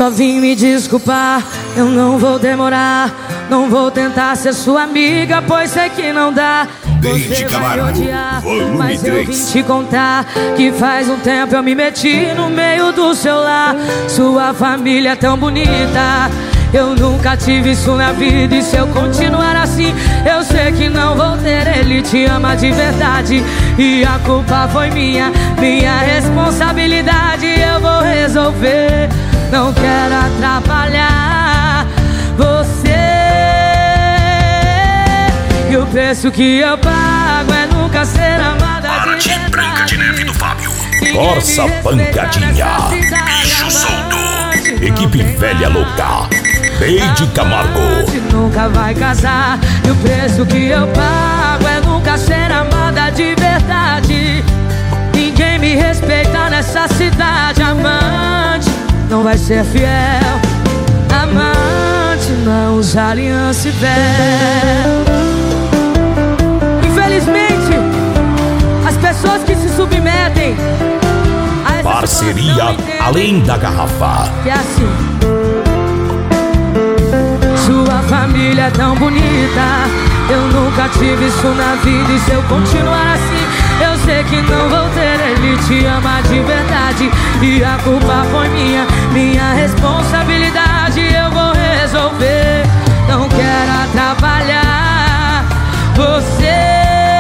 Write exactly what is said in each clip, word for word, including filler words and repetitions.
Só vim me desculpar, eu não vou demorar. Não vou tentar ser sua amiga, pois sei que não dá. Você vai odiar, mas eu vim te contar que faz um tempo eu me meti no meio do seu lar. Sua família é tão bonita, eu nunca tive isso na vida. E se eu continuar assim, eu sei que não vou ter. Ele te ama de verdade e a culpa foi minha, minha responsabilidade. Eu vou resolver, não quero atrapalhar você. E o preço que eu pago é nunca ser amada de verdade. Branca de Neve do Fábio. Força Pancadinha, Bicho Solto, Equipe Velha Louca, Deide Camargo. Nunca vai casar. E o preço que eu pago é nunca ser amada de verdade. Ninguém me respeita nessa cidade. Amante não vai ser fiel. Amante não usa aliança e véu. Infelizmente, as pessoas que se submetem a essa parceria além da garrafa. Que é assim. Sua família é tão bonita, eu nunca tive isso na vida. E se eu continuar assim, eu sei que não vou ter. Ele te ama de verdade e a culpa foi minha, minha responsabilidade. Eu vou resolver, não quero atrapalhar você.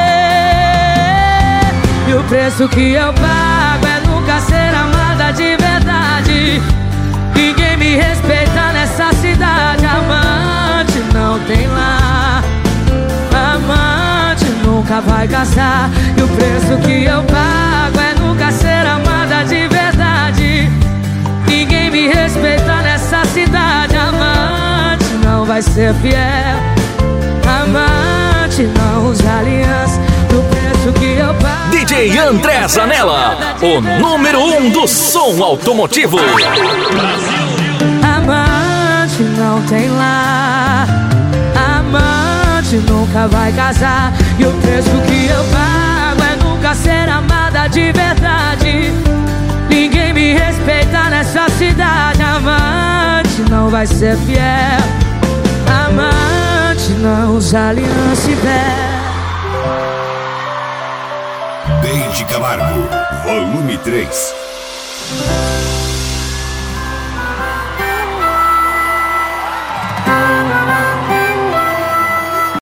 E o preço que eu pago é nunca ser amada de verdade. Ninguém me respeita nessa cidade. Amante não tem lá, amante nunca vai casar. E o preço que eu pago é nunca ser amada de verdade. Ninguém me respeita nessa cidade. Amante não vai ser fiel. Amante não usa aliança. O preço que eu pago. D J André Zanella, o número um do som automotivo. Amante não tem lar, amante nunca vai casar. E o preço que eu pago é nunca ser amada de verdade. Ninguém me respeita nessa cidade. Amante não vai ser fiel. Amante não usa aliança e véu. Deide Camargo, volume três.